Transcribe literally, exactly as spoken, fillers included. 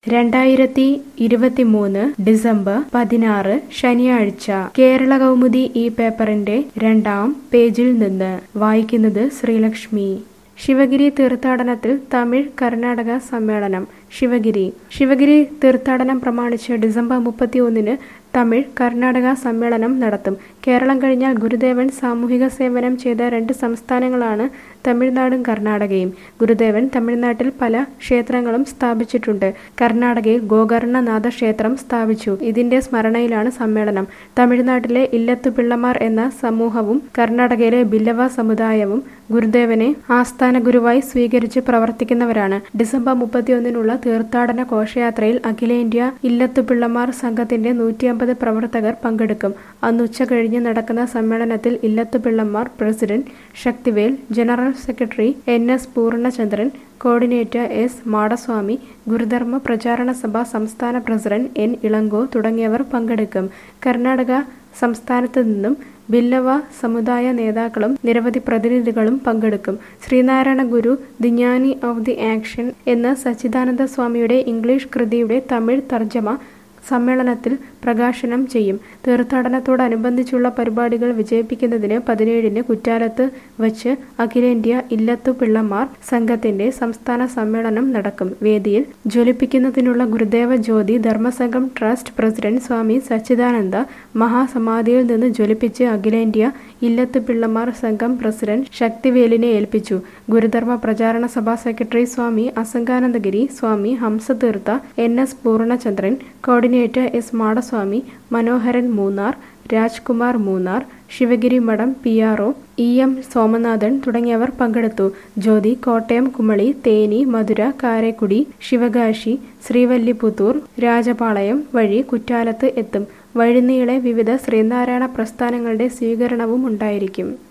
രണ്ടായിരത്തി ഇരുപത്തിമൂന്ന് ഡിസംബർ പതിനാറ് ശനിയാഴ്ച കേരള കൗമുദി ഈ പേപ്പറിന്റെ രണ്ടാം പേജിൽ നിന്ന് വായിക്കുന്നത് ശ്രീലക്ഷ്മി. ശിവഗിരി തീർത്ഥാടനത്തിൽ തമിഴ് കർണാടക സമ്മേളനം. ശിവഗിരി ശിവഗിരി തീർത്ഥാടനം പ്രമാണിച്ച് ഡിസംബർ മുപ്പത്തിയൊന്നിന് തമിഴ് കർണാടക സമ്മേളനം നടത്തും. കേരളം കഴിഞ്ഞാൽ ഗുരുദേവൻ സാമൂഹിക സേവനം ചെയ്ത രണ്ട് സംസ്ഥാനങ്ങളാണ് തമിഴ്നാടും കർണാടകയും. ഗുരുദേവൻ തമിഴ്നാട്ടിൽ പല ക്ഷേത്രങ്ങളും സ്ഥാപിച്ചിട്ടുണ്ട്. കർണാടകയിൽ ഗോകർണനാഥ ക്ഷേത്രം സ്ഥാപിച്ചു. ഇതിന്റെ സ്മരണയിലാണ് സമ്മേളനം. തമിഴ്നാട്ടിലെ ഇല്ലത്തുപിള്ളമാർ എന്ന സമൂഹവും കർണാടകയിലെ ബില്ലവ സമുദായവും ഗുരുദേവനെ ആസ്ഥാന ഗുരുവായി സ്വീകരിച്ച് പ്രവർത്തിക്കുന്നവരാണ്. ഡിസംബർ മുപ്പത്തിയൊന്നിനുള്ള തീർത്ഥാടന ഘോഷയാത്രയിൽ അഖിലേന്ത്യാ ഇല്ലത്തുപിള്ളമാർ സംഘത്തിന്റെ നൂറ്റി അമ്പത് പ്രവർത്തകർ പങ്കെടുക്കും. അന്ന് ഉച്ച കഴിഞ്ഞ് നടക്കുന്ന സമ്മേളനത്തിൽ ഇല്ലത്തുപിള്ളമാർ president Sakthivel, general secretary N S Poornachandran, coordinator S Madaswamy, Gurudharma Pracharana Sabha സംസ്ഥാന പ്രസിഡന്റ് എൻ ഇളങ്കോ തുടങ്ങിയവർ പങ്കെടുക്കും. കർണാടക സംസ്ഥാനത്ത് നിന്നും ബില്ലവ സമുദായ നേതാക്കളും നിരവധി പ്രതിനിധികളും പങ്കെടുക്കും. Sreenarayana Guru the Jnani of the action എന്ന സച്ചിദാനന്ദ സ്വാമിയുടെ ഇംഗ്ലീഷ് കൃതിയുടെ തമിഴ് തർജ്ജമ സമ്മേളനത്തിൽ പ്രകാശനം ചെയ്യും. തീർത്ഥാടനത്തോടനുബന്ധിച്ചുള്ള പരിപാടികൾ വിജയിപ്പിക്കുന്നതിന് പതിനേഴിന് കുറ്റാലത്ത് വച്ച് അഖിലേന്ത്യാ ഇല്ലത്തുപിള്ളമാർ സംഘത്തിന്റെ സംസ്ഥാന സമ്മേളനം നടക്കും. വേദിയിൽ ജ്വലിപ്പിക്കുന്നതിനുള്ള ഗുരുദേവ ജ്യോതി ധർമ്മസംഘം ട്രസ്റ്റ് പ്രസിഡന്റ് സ്വാമി സച്ചിദാനന്ദ മഹാസമാധിയിൽ നിന്ന് ജ്വലിപ്പിച്ച് അഖിലേന്ത്യാ ഇല്ലത്തുപിള്ളമാർ സംഘം പ്രസിഡന്റ് ശക്തിവേലിനെ ഏൽപ്പിച്ചു. Gurudharma Pracharana Sabha secretary Swami Asanganandagiri, Swami Hamsatheertha, N S Poornachandran, coordinator S Madaswamy, Manoharan Munnar, Rajkumar Munnar, Sivagiri Mutt P R O E M Somanathan തുടങ്ങിയവർ പങ്കെടുത്തു. ജ്യോതി കോട്ടയം, കുമളി, തേനി, മധുര, കാരക്കുടി, ശിവകാശി, ശ്രീവല്ലിപുത്തൂർ, രാജപാളയം വഴി കുറ്റാലത്ത് എത്തും. വഴിനീളെ വിവിധ ശ്രീനാരായണ പ്രസ്ഥാനങ്ങളുടെ സ്വീകരണവും ഉണ്ടായിരിക്കും.